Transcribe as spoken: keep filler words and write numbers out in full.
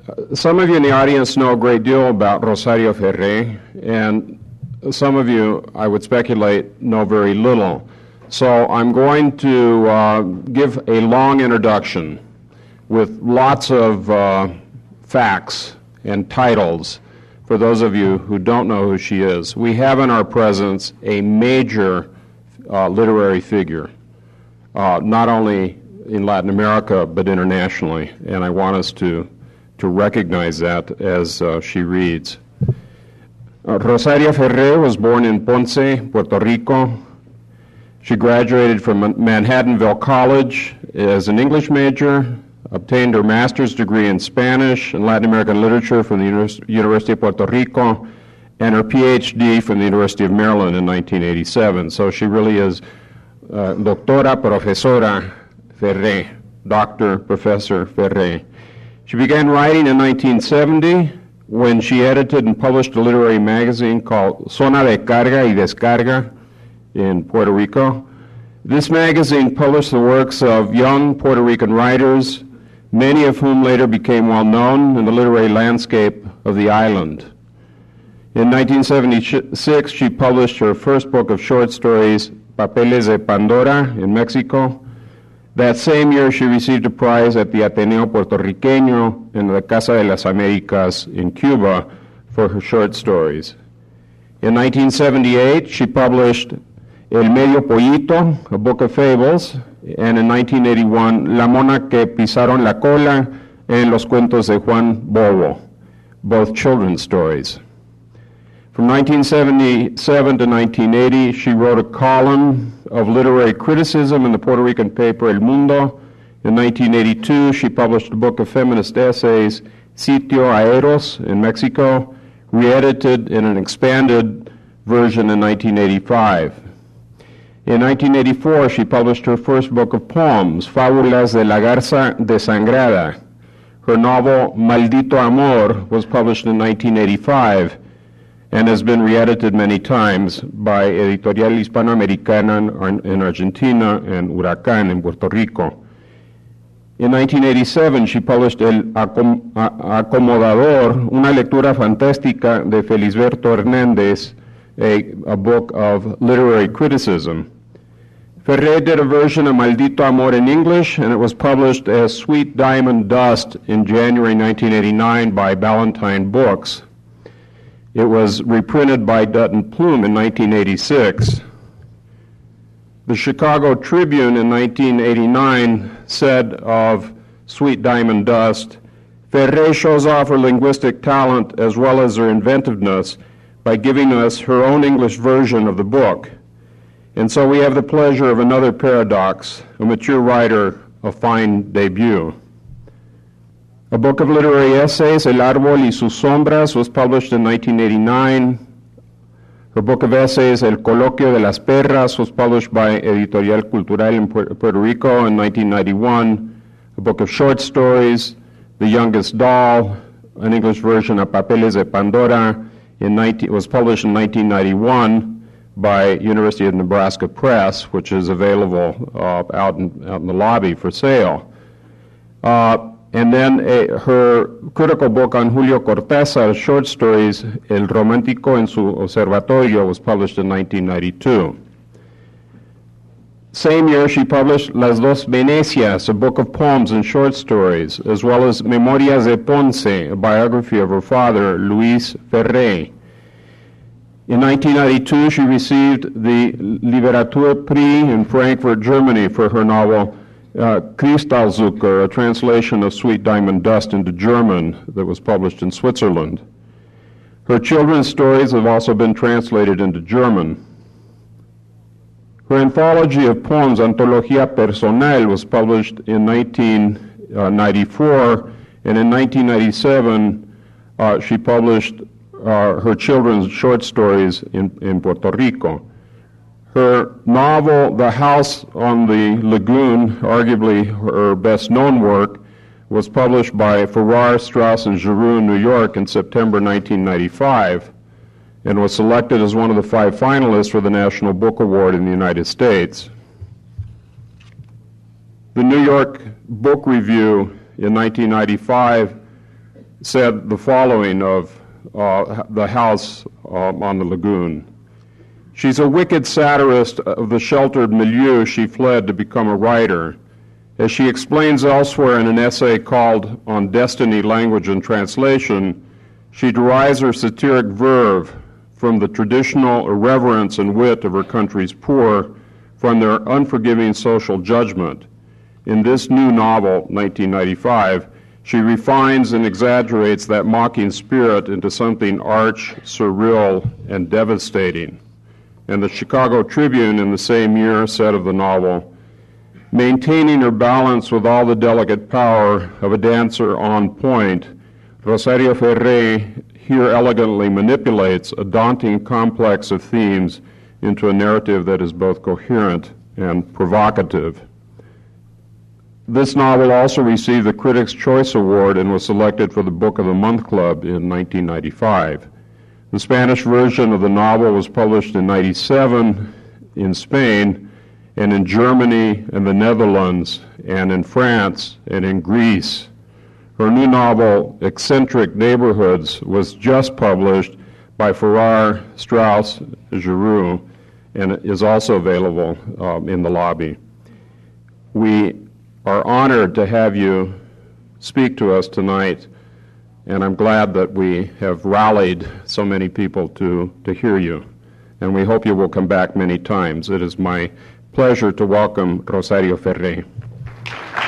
some of you in the audience know a great deal about Rosario Ferré, and some of you, I would speculate, know very little. So I'm going to uh, give a long introduction with lots of uh, facts and titles for those of you who don't know who she is. We have in our presence a major uh, literary figure, uh, not only in Latin America but internationally, and I want us to, to recognize that as uh, she reads. Uh, Rosario Ferré was born in Ponce, Puerto Rico. She graduated from Manhattanville College as an English major, obtained her master's degree in Spanish and Latin American literature from the Univers- University of Puerto Rico, and her P H D from the University of Maryland in nineteen eighty-seven. So she really is uh, Doctora Profesora Ferré, Doctor Professor Ferré. She began writing in nineteen seventy when she edited and published a literary magazine called Zona de Carga y Descarga in Puerto Rico. This magazine published the works of young Puerto Rican writers, many of whom later became well known in the literary landscape of the island. In nineteen seventy-six, she published her first book of short stories, Papeles de Pandora, in Mexico. That same year, she received a prize at the Ateneo Puertorriqueño in the Casa de las Américas in Cuba for her short stories. In nineteen seventy-eight, she published El Medio Pollito, a book of fables, and in nineteen eighty-one, La Mona que Pisaron la Cola and Los Cuentos de Juan Bobo, both children's stories. From nineteen seventy-seven to nineteen eighty, she wrote a column of literary criticism in the Puerto Rican paper El Mundo. In nineteen eighty-two, she published a book of feminist essays, Sitio a Eros, in Mexico, re-edited in an expanded version in nineteen eighty-five. In nineteen eighty-four, she published her first book of poems, Fábulas de la Garza Desangrada. Her novel, Maldito Amor, was published in nineteen eighty-five and has been re-edited many times by Editorial Hispanoamericana in Argentina and Huracán in Puerto Rico. In nineteen eighty-seven, she published El Acom- Acomodador, una lectura fantástica de Felisberto Hernández, a, a book of literary criticism. Ferré did a version of Maldito Amor in English, and it was published as Sweet Diamond Dust in January nineteen eighty-nine by Ballantine Books. It was reprinted by Dutton Plume in nineteen eighty-six. The Chicago Tribune in nineteen eighty-nine said of Sweet Diamond Dust, Ferré shows off her linguistic talent as well as her inventiveness by giving us her own English version of the book. And so we have the pleasure of another paradox, a mature writer, a fine debut. A book of literary essays, El Árbol y sus Sombras, was published in nineteen eighty-nine. Her book of essays, El Coloquio de las Perras, was published by Editorial Cultural in Puerto Rico in nineteen ninety-one. A book of short stories, The Youngest Doll, an English version of Papeles de Pandora, in nineteen, was published in nineteen ninety-one by University of Nebraska Press, which is available uh, out, in, out in the lobby for sale. Uh, and then a, her critical book on Julio Cortázar's short stories, El Romántico en su Observatorio, was published in nineteen ninety-two. Same year, she published Las Dos Venecias, a book of poems and short stories, as well as Memorias de Ponce, a biography of her father, Luis Ferré. In nineteen ninety-two, she received the Literaturpreis in Frankfurt, Germany, for her novel uh, Kristallzucker, a translation of Sweet Diamond Dust into German that was published in Switzerland. Her children's stories have also been translated into German. Her anthology of poems, Antología Personal, was published in nineteen ninety-four, and in nineteen ninety-seven, uh, she published Uh, her children's short stories in, in Puerto Rico. Her novel, The House on the Lagoon, arguably her best-known work, was published by Farrar, Straus and Giroux in New York in September nineteen ninety-five and was selected as one of the five finalists for the National Book Award in the United States. The New York Book Review in nineteen ninety-five said the following of uh, the house uh, on the lagoon. She's a wicked satirist of the sheltered milieu she fled to become a writer. As she explains elsewhere in an essay called On Destiny, Language, and Translation, she derives her satiric verve from the traditional irreverence and wit of her country's poor, from their unforgiving social judgment. In this new novel, nineteen ninety-five, she refines and exaggerates that mocking spirit into something arch, surreal, and devastating. And the Chicago Tribune in the same year said of the novel, maintaining her balance with all the delicate power of a dancer on point, Rosario Ferre here elegantly manipulates a daunting complex of themes into a narrative that is both coherent and provocative. This novel also received the Critics' Choice Award and was selected for the Book of the Month Club in nineteen ninety-five. The Spanish version of the novel was published in ninety-seven in Spain, and in Germany and the Netherlands, and in France, and in Greece. Her new novel, Eccentric Neighborhoods, was just published by Farrar, Straus, Giroux, and is also available um, in the lobby. We are honored to have you speak to us tonight, and I'm glad that we have rallied so many people to, to hear you, and we hope you will come back many times. It is my pleasure to welcome Rosario Ferre.